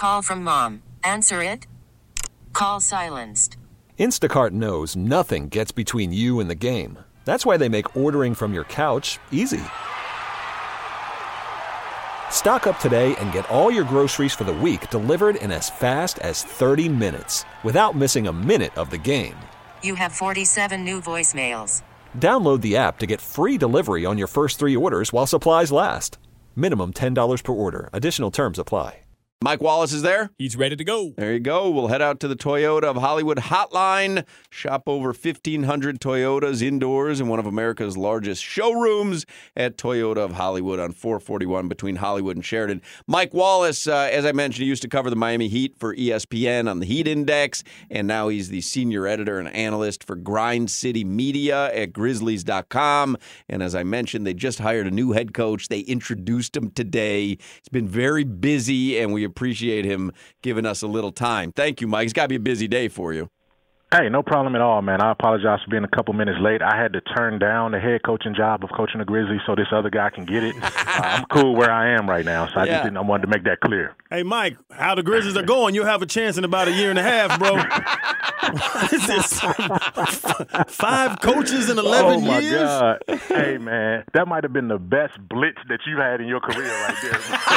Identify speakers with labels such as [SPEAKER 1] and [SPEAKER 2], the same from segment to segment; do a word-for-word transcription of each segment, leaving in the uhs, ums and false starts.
[SPEAKER 1] Call from mom. Answer it. Call silenced.
[SPEAKER 2] Instacart knows nothing gets between you and the game. That's why they make ordering from your couch easy. Stock up today and get all your groceries for the week delivered in as fast as thirty minutes without missing a minute of the game.
[SPEAKER 1] You have forty-seven new voicemails.
[SPEAKER 2] Download the app to get free delivery on your first three orders while supplies last. Minimum ten dollars per order. Additional terms apply.
[SPEAKER 3] Mike Wallace is there.
[SPEAKER 4] He's ready to go.
[SPEAKER 3] There you go. We'll head out to the Toyota of Hollywood hotline. Shop over fifteen hundred Toyotas indoors in one of America's largest showrooms at Toyota of Hollywood on four forty-one between Hollywood and Sheridan. Mike Wallace, uh, as I mentioned, he used to cover the Miami Heat for E S P N on the Heat Index, and now he's the senior editor and analyst for Grind City Media at Grizzlies dot com. And as I mentioned, they just hired a new head coach. They introduced him today. He's been very busy, and we appreciate him giving us a little time. Thank you, Mike. It's got to be a busy day for you.
[SPEAKER 5] Hey, no problem at all, man. I apologize for being a couple minutes late. I had to turn down the head coaching job of coaching the Grizzlies so this other guy can get it. uh, I'm cool where I am right now, so I
[SPEAKER 3] yeah.
[SPEAKER 5] just didn't, I wanted to make that clear.
[SPEAKER 4] Hey, Mike, how the Grizzlies are going, you'll have a chance in about a year and a half, bro. What is this? Five coaches in eleven years?
[SPEAKER 5] Oh, my years? God. Hey, man, that might have been the best blitz that you've had in your career right there.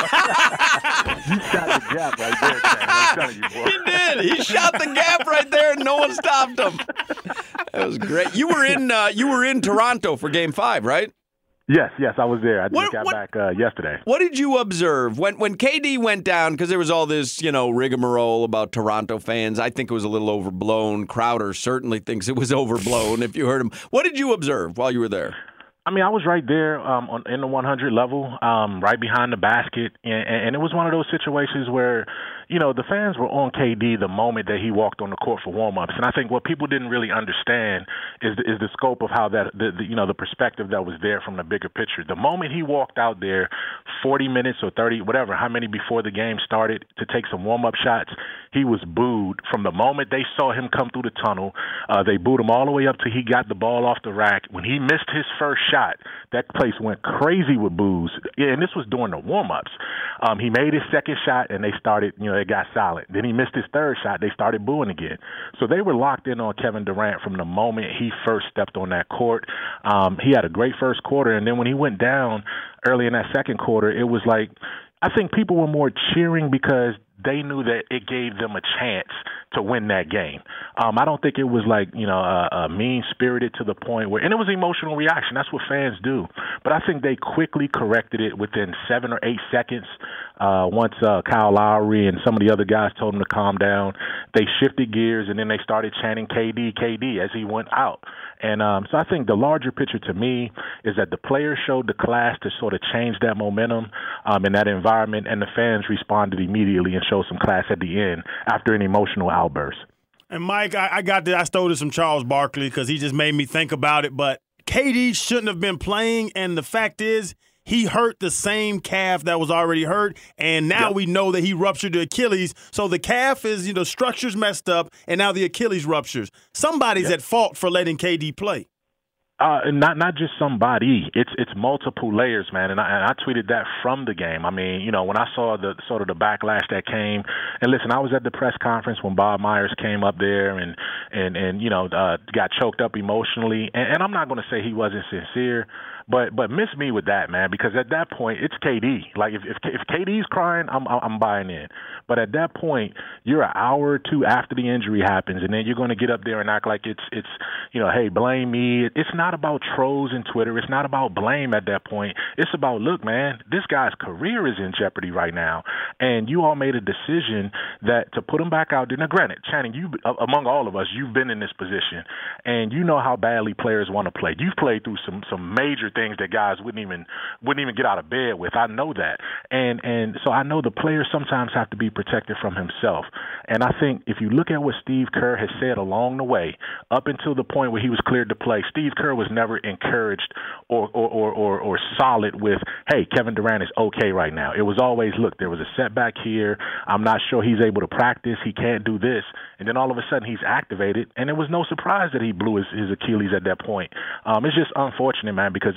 [SPEAKER 5] You shot the gap right there, man. I'm telling you, boy.
[SPEAKER 3] He did. He shot the gap right there, and no one stopped him. That was great. You were in uh, you were in Toronto for Game Five, right?
[SPEAKER 5] Yes, yes, I was there. I just
[SPEAKER 3] what,
[SPEAKER 5] got
[SPEAKER 3] what,
[SPEAKER 5] back uh, yesterday.
[SPEAKER 3] What did you observe when when K D went down? Because there was all this, you know, rigmarole about Toronto fans. I think it was a little overblown. Crowder certainly thinks it was overblown. If you heard him, what did you observe while you were there?
[SPEAKER 5] I mean, I was right there um, on, in the one hundred level, um, right behind the basket, and, and it was one of those situations where, you know, the fans were on K D the moment that he walked on the court for warm-ups. And I think what people didn't really understand is the, is the scope of how that, the, the, you know, the perspective that was there from the bigger picture. The moment he walked out there, forty minutes or thirty, whatever, how many before the game started, to take some warm-up shots, he was booed. From the moment they saw him come through the tunnel, uh, they booed him all the way up till he got the ball off the rack. When he missed his first shot, that place went crazy with boos. Yeah, and this was during the warm-ups. Um, he made his second shot, and they started, you know, it got silent. Then he missed his third shot. They started booing again. So they were locked in on Kevin Durant from the moment he first stepped on that court. Um, he had a great first quarter, and then when he went down early in that second quarter, it was like, I think people were more cheering because they knew that it gave them a chance to win that game. Um, I don't think it was like, you know, uh, uh, mean-spirited to the point where – and it was emotional reaction. That's what fans do. But I think they quickly corrected it within seven or eight seconds. Uh, once uh, Kyle Lowry and some of the other guys told him to calm down, they shifted gears, and then they started chanting K D, K D as he went out. And um, so I think the larger picture to me is that the players showed the class to sort of change that momentum um, in that environment, and the fans responded immediately and showed some class at the end after an emotional outburst.
[SPEAKER 4] And, Mike, I, I got this. I stole this from Charles Barkley because he just made me think about it. But K D shouldn't have been playing, and the fact is he hurt the same calf that was already hurt, and now yep. we know that he ruptured the Achilles. So the calf is, you know, structure's messed up, and now the Achilles ruptures. Somebody's yep. at fault for letting K D play.
[SPEAKER 5] Uh, not not just somebody. It's it's multiple layers, man. And I, and I tweeted that from the game. I mean, you know, when I saw the sort of the backlash that came, and listen, I was at the press conference when Bob Myers came up there and and and you know uh, got choked up emotionally. And, and I'm not going to say he wasn't sincere, but but miss me with that, man, because at that point it's K D. Like if if, if K D's crying, I'm I'm buying in. But at that point, you're an hour or two after the injury happens, and then you're going to get up there and act like it's it's you know, hey, blame me. It's not about trolls and Twitter. It's not about blame at that point. It's about, look, man, this guy's career is in jeopardy right now, and you all made a decision that to put him back out there. Now, granted, Channing, you among all of us, you've been in this position, and you know how badly players want to play. You've played through some some major things that guys wouldn't even wouldn't even get out of bed with. I know that, and and so I know the players sometimes have to be protected from himself. And I think if you look at what Steve Kerr has said along the way, up until the point where he was cleared to play, Steve Kerr was never encouraged or or, or, or or solid with, hey, Kevin Durant is okay right now. It was always, look, there was a setback here. I'm not sure he's able to practice. He can't do this. And then all of a sudden he's activated, and it was no surprise that he blew his, his Achilles at that point. Um, it's just unfortunate, man, because this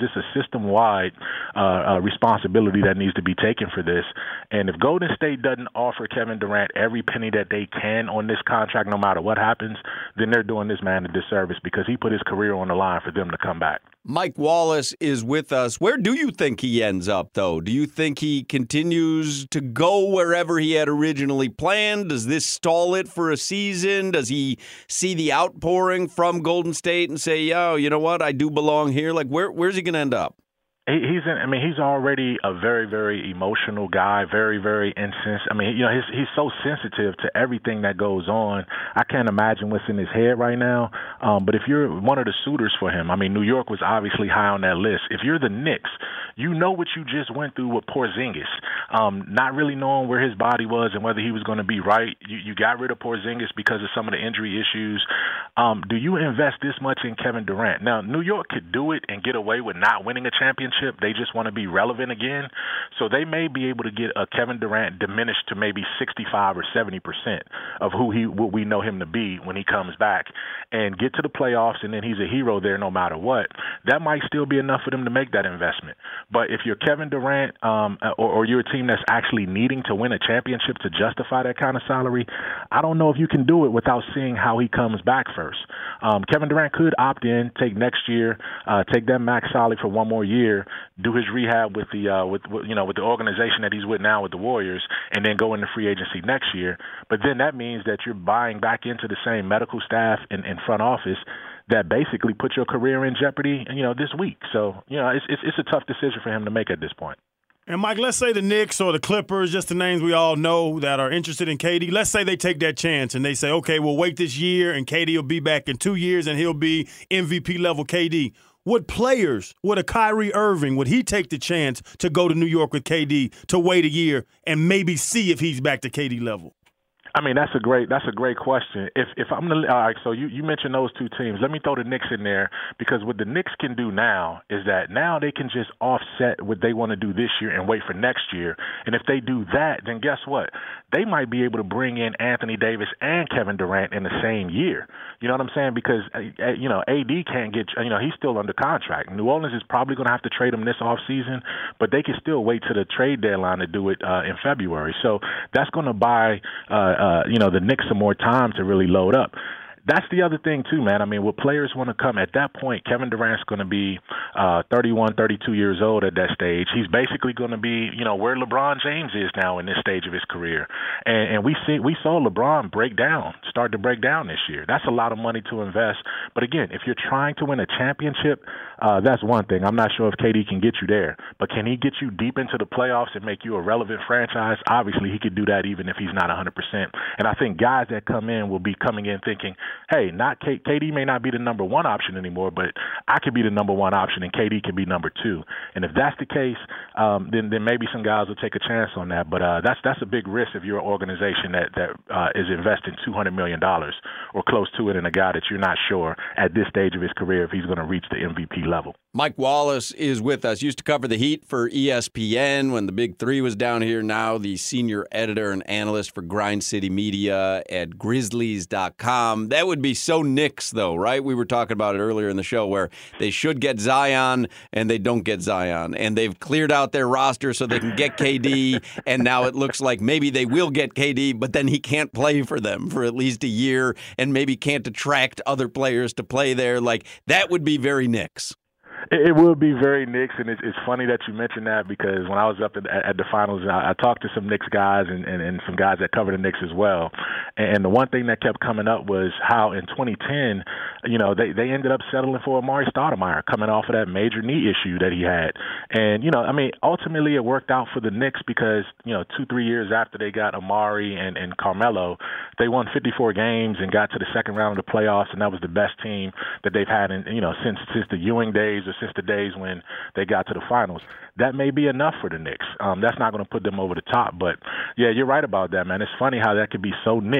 [SPEAKER 5] it's a system-wide uh, uh, responsibility that needs to be taken for this. And if Golden State doesn't offer Kevin Durant every penny that they can on this contract, no matter what happens, then they're doing this man a disservice because he put his career on the line for them to come back.
[SPEAKER 3] Mike Wallace is with us. Where do you think he ends up, though? Do you think he continues to go wherever he had originally planned? Does this stall it for a season? Does he see the outpouring from Golden State and say, yo, you know what, I do belong here? Like, where where's he going to end up?
[SPEAKER 5] He's in, I mean, he's already a very, very emotional guy, very, very insensitive. I mean, you know, he's, he's so sensitive to everything that goes on. I can't imagine what's in his head right now. Um, but if you're one of the suitors for him, I mean, New York was obviously high on that list. If you're the Knicks, you know what you just went through with Porzingis, um, not really knowing where his body was and whether he was going to be right. You, you got rid of Porzingis because of some of the injury issues. Um, do you invest this much in Kevin Durant? Now, New York could do it and get away with not winning a championship. They just want to be relevant again. So they may be able to get a Kevin Durant diminished to maybe sixty-five or seventy percent of who he what we know him to be when he comes back and get to the playoffs, and then he's a hero there no matter what. That might still be enough for them to make that investment. But if you're Kevin Durant um, or, or you're a team that's actually needing to win a championship to justify that kind of salary, I don't know if you can do it without seeing how he comes back first. Um, Kevin Durant could opt in, take next year, uh, take that max salary for one more year, do his rehab with the uh, with, with you know with the organization that he's with now with the Warriors, and then go into free agency next year. But then that means that you're buying back into the same medical staff and, and front office that basically put your career in jeopardy, you know, this week. So you know, it's it's, it's a tough decision for him to make at this point.
[SPEAKER 4] And, Mike, let's say the Knicks or the Clippers, just the names we all know that are interested in K D, let's say they take that chance and they say, okay, we'll wait this year and K D will be back in two years and he'll be M V P-level K D. Would players, would a Kyrie Irving, would he take the chance to go to New York with K D to wait a year and maybe see if he's back to K D level?
[SPEAKER 5] I mean, that's a great that's a great question. If if I'm gonna all right, so you, you mentioned those two teams. Let me throw the Knicks in there because what the Knicks can do now is that now they can just offset what they want to do this year and wait for next year. And if they do that, then guess what? They might be able to bring in Anthony Davis and Kevin Durant in the same year. You know what I'm saying? Because uh, you know A D can't get you know he's still under contract. New Orleans is probably going to have to trade him this offseason, but they can still wait to the trade deadline to do it uh, in February. So that's going to buy. Uh, Uh, you know, the Knicks some more time to really load up. That's the other thing, too, man. I mean, what players want to come at that point, Kevin Durant's going to be uh, thirty-one, thirty-two years old at that stage. He's basically going to be, you know, where LeBron James is now in this stage of his career. And, and we see we saw LeBron break down, start to break down this year. That's a lot of money to invest. But, again, if you're trying to win a championship, uh, that's one thing. I'm not sure if K D can get you there. But can he get you deep into the playoffs and make you a relevant franchise? Obviously, he could do that even if he's not one hundred percent. And I think guys that come in will be coming in thinking, hey, not K- KD may not be the number one option anymore, but I could be the number one option and K D can be number two. And if that's the case, um, then then maybe some guys will take a chance on that. But uh, that's that's a big risk if you're an organization that, that uh, is investing two hundred million dollars or close to it in a guy that you're not sure at this stage of his career if he's going to reach the M V P level.
[SPEAKER 3] Mike Wallace is with us. Used to cover the Heat for E S P N when the Big Three was down here. Now the senior editor and analyst for Grind City Media at Grizzlies dot com. That would be so Knicks, though, right? We were talking about it earlier in the show where they should get Zion and they don't get Zion. And they've cleared out their roster so they can get K D. And now it looks like maybe they will get K D, but then he can't play for them for at least a year and maybe can't attract other players to play there. Like, that would be very Knicks.
[SPEAKER 5] It will be very Knicks, and it's, it's funny that you mentioned that because when I was up at, at the finals, I, I talked to some Knicks guys and, and, and some guys that cover the Knicks as well. And the one thing that kept coming up was how in twenty ten, you know, they, they ended up settling for Amari Stoudemire coming off of that major knee issue that he had. And, you know, I mean, ultimately it worked out for the Knicks because, you know, two, three years after they got Amari and, and Carmelo, they won fifty-four games and got to the second round of the playoffs, and that was the best team that they've had, in, you know, since since the Ewing days or since the days when they got to the finals. That may be enough for the Knicks. Um, that's not going to put them over the top. But, yeah, you're right about that, man. It's funny how that could be so Knicks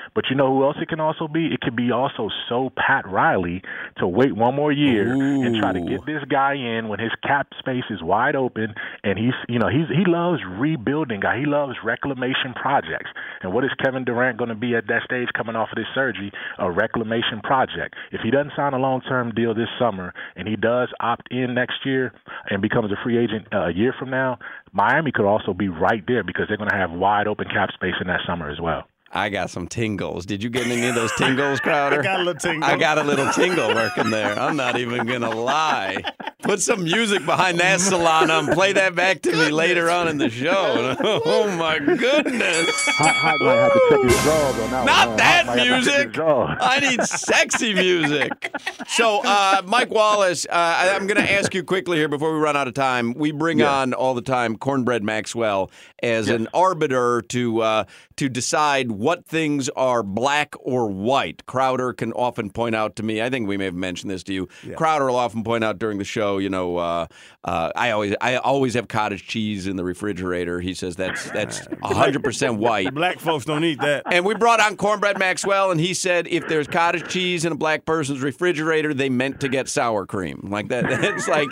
[SPEAKER 5] But you know who else it can also be? It could be also so Pat Riley to wait one more year
[SPEAKER 3] Ooh.
[SPEAKER 5] and try to get this guy in when his cap space is wide open, and he's, you know, he's he loves rebuilding. Guy, he loves reclamation projects. And what is Kevin Durant going to be at that stage coming off of this surgery? A reclamation project. If he doesn't sign a long-term deal this summer and he does opt in next year and becomes a free agent uh, a year from now, Miami could also be right there because they're going to have wide open cap space in that summer as well.
[SPEAKER 3] I got some tingles. Did you get any of those tingles, Crowder?
[SPEAKER 4] I got a little tingle.
[SPEAKER 3] I got a little tingle working there. I'm not even going to lie. Put some music behind that, Solana, and play that back to me later on in the show. Oh, my goodness.
[SPEAKER 5] Hot, hot might have to check his drawers on that
[SPEAKER 3] Not
[SPEAKER 5] one.
[SPEAKER 3] that
[SPEAKER 5] Hot might have to check his
[SPEAKER 3] music.
[SPEAKER 5] drawers.
[SPEAKER 3] I need sexy music. So, uh, Mike Wallace, uh, I- I'm going to ask you quickly here before we run out of time. We bring
[SPEAKER 5] Yeah.
[SPEAKER 3] on all the time Cornbread Maxwell as
[SPEAKER 5] Yes.
[SPEAKER 3] an arbiter to uh, to decide what things are black or white. Crowder can often point out to me, I think we may have mentioned this to you,
[SPEAKER 4] Yeah.
[SPEAKER 3] Crowder will often point out during the show, you know, uh, uh, I always I always have cottage cheese in the refrigerator. He says that's that's one hundred percent white.
[SPEAKER 4] Black folks don't eat that.
[SPEAKER 3] And we brought on Cornbread Maxwell, and he said if there's cottage cheese in a black person's refrigerator, they meant to get sour cream. Like that. It's like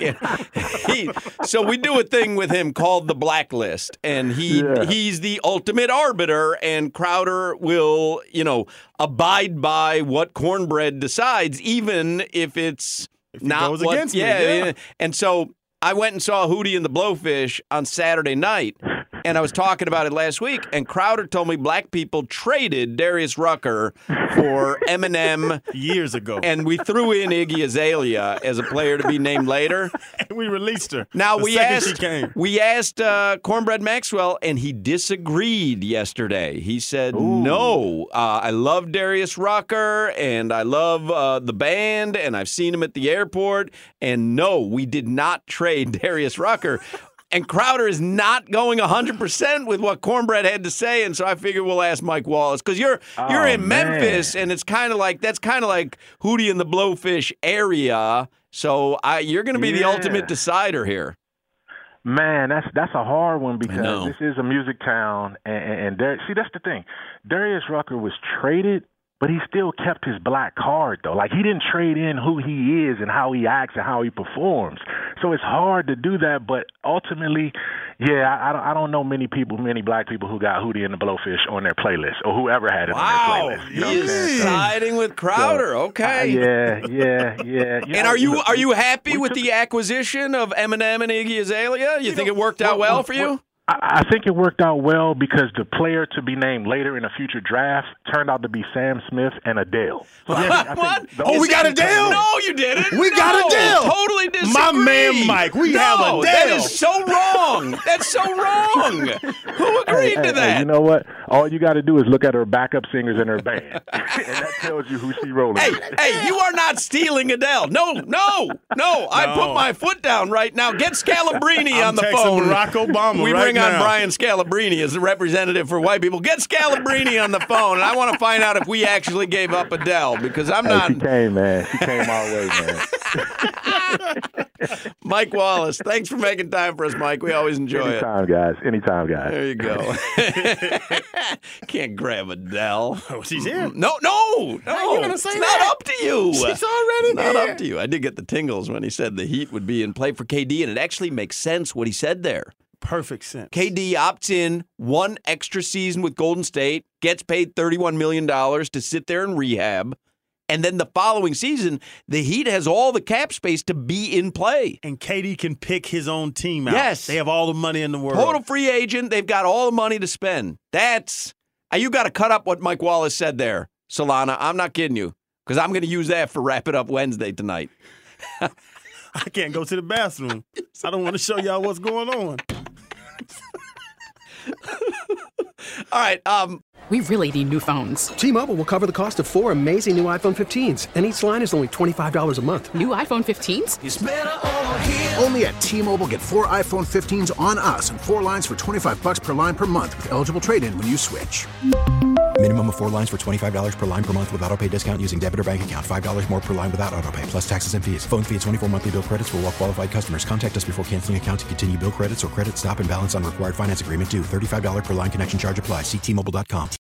[SPEAKER 3] he. So we do a thing with him called the Blacklist, and he
[SPEAKER 5] Yeah.
[SPEAKER 3] he's the ultimate arbiter, and Crowder will, you know, abide by what Cornbread decides, even if it's
[SPEAKER 4] If he
[SPEAKER 3] not
[SPEAKER 4] goes
[SPEAKER 3] what,
[SPEAKER 4] against me,
[SPEAKER 3] yeah,
[SPEAKER 4] yeah.
[SPEAKER 3] And so I went and saw Hootie and the Blowfish on Saturday night, and I was talking about it last week, and Crowder told me black people traded Darius Rucker for Eminem,
[SPEAKER 4] Years ago.
[SPEAKER 3] and we threw in Iggy Azalea as a player to be named later.
[SPEAKER 4] we released her.
[SPEAKER 3] Now
[SPEAKER 4] the
[SPEAKER 3] we
[SPEAKER 4] second
[SPEAKER 3] asked
[SPEAKER 4] she came.
[SPEAKER 3] we asked uh, Cornbread Maxwell, and he disagreed yesterday. He said, "No, uh, I love Darius Rucker, and I love uh, the band, and I've seen him at the airport, and no, we did not trade Darius Rucker." And Crowder is not going one hundred percent with what Cornbread had to say, and so I figured we'll ask Mike Wallace because you're you're
[SPEAKER 5] Oh,
[SPEAKER 3] in
[SPEAKER 5] man.
[SPEAKER 3] Memphis, and it's kind of like that's kind of like Hootie and the Blowfish area. So I, you're going to be the
[SPEAKER 5] Yeah.
[SPEAKER 3] ultimate decider here.
[SPEAKER 5] Man, that's that's a hard one because
[SPEAKER 3] know.
[SPEAKER 5] this is a music town, and, and, and Dar- see that's the thing. Darius Rucker was traded, but he still kept his black card though. Like he didn't trade in who he is and how he acts and how he performs. So it's hard to do that. But ultimately, yeah, I, I don't I don't know many people, many black people who got Hootie and the Blowfish on their playlist or whoever had it
[SPEAKER 3] Wow,
[SPEAKER 5] on their playlist. You know what I'm
[SPEAKER 3] he's
[SPEAKER 5] saying? So,
[SPEAKER 3] siding with Crowder.
[SPEAKER 5] uh,
[SPEAKER 3] Okay.
[SPEAKER 5] yeah, yeah, yeah.
[SPEAKER 3] And are you are you happy
[SPEAKER 5] we
[SPEAKER 3] with
[SPEAKER 5] took-
[SPEAKER 3] the acquisition of Eminem and Iggy Azalea? You think
[SPEAKER 5] know,
[SPEAKER 3] it worked out
[SPEAKER 5] well,
[SPEAKER 3] well
[SPEAKER 5] well,
[SPEAKER 3] for you?
[SPEAKER 5] I, I think it worked out well because the player to be named later in a future draft turned out to be Sam Smith and Adele. So I think- I think
[SPEAKER 3] What?
[SPEAKER 5] the
[SPEAKER 4] Oh, we
[SPEAKER 5] only
[SPEAKER 4] got
[SPEAKER 5] thing-
[SPEAKER 4] Adele?
[SPEAKER 3] No, you didn't.
[SPEAKER 4] We got
[SPEAKER 3] No,
[SPEAKER 4] Adele.
[SPEAKER 3] Totally disagree.
[SPEAKER 4] My man Mike, we
[SPEAKER 3] no,
[SPEAKER 4] have Adele.
[SPEAKER 3] That is so wrong. That's so wrong. Who agreed
[SPEAKER 5] Hey,
[SPEAKER 3] to
[SPEAKER 5] hey,
[SPEAKER 3] that?
[SPEAKER 5] hey, you know what? All you got to do is look at her backup singers in her band, and that tells you who she rolling
[SPEAKER 3] Hey,
[SPEAKER 5] with.
[SPEAKER 3] hey, you are not stealing Adele. No, no, no. I
[SPEAKER 4] No.
[SPEAKER 3] put my foot down right now. Get Scalabrini
[SPEAKER 4] I'm
[SPEAKER 3] on the
[SPEAKER 4] texting
[SPEAKER 3] phone.
[SPEAKER 4] Barack Obama
[SPEAKER 3] We
[SPEAKER 4] right
[SPEAKER 3] bring on
[SPEAKER 4] now.
[SPEAKER 3] Brian Scalabrini as the representative for white people. Get Scalabrini on the phone, and I want to find out if we actually gave up Adele because I'm
[SPEAKER 5] Hey,
[SPEAKER 3] not.
[SPEAKER 5] she came, man. She came our way, man.
[SPEAKER 3] Mike Wallace, thanks for making time for us, Mike. We always enjoy it.
[SPEAKER 5] Anytime, guys. Anytime, guys.
[SPEAKER 3] There you go. Can't grab Adele.
[SPEAKER 4] Oh, she's here.
[SPEAKER 3] No, no, no.
[SPEAKER 4] you gonna say
[SPEAKER 3] it's
[SPEAKER 4] that?
[SPEAKER 3] not up to you.
[SPEAKER 4] She's already
[SPEAKER 3] not
[SPEAKER 4] here.
[SPEAKER 3] up to you. I did get the tingles when he said the Heat would be in play for K D, and it actually makes sense what he said there.
[SPEAKER 4] Perfect sense.
[SPEAKER 3] K D opts in one extra season with Golden State, gets paid thirty-one million dollars to sit there and rehab. And then the following season, the Heat has all the cap space to be in play.
[SPEAKER 4] And K D can pick his own team out.
[SPEAKER 3] Yes.
[SPEAKER 4] They have all the money in the world.
[SPEAKER 3] Total free agent. They've got all the money to spend. That's uh, you got to cut up what Mike Wallace said there, Solana. I'm not kidding you because I'm going to use that for Wrap It Up Wednesday tonight.
[SPEAKER 4] I can't go to the bathroom. I don't want to show y'all what's going on.
[SPEAKER 3] All right. Um,
[SPEAKER 6] We really need new phones.
[SPEAKER 7] T-Mobile will cover the cost of four amazing new iPhone fifteens, and each line is only twenty-five dollars a month.
[SPEAKER 6] New iPhone fifteens?
[SPEAKER 8] Only at T-Mobile, get four iPhone fifteens on us and four lines for twenty-five bucks per line per month with eligible trade-in when you switch.
[SPEAKER 9] Minimum of four lines for twenty-five dollars per line per month with autopay discount using debit or bank account. five dollars more per line without autopay, plus taxes and fees. Phone fee at twenty-four monthly bill credits for well-qualified customers. Contact us before canceling account to continue bill credits or credit stop and balance on required finance agreement due. thirty-five dollars per line connection charge applies. See T Mobile dot com.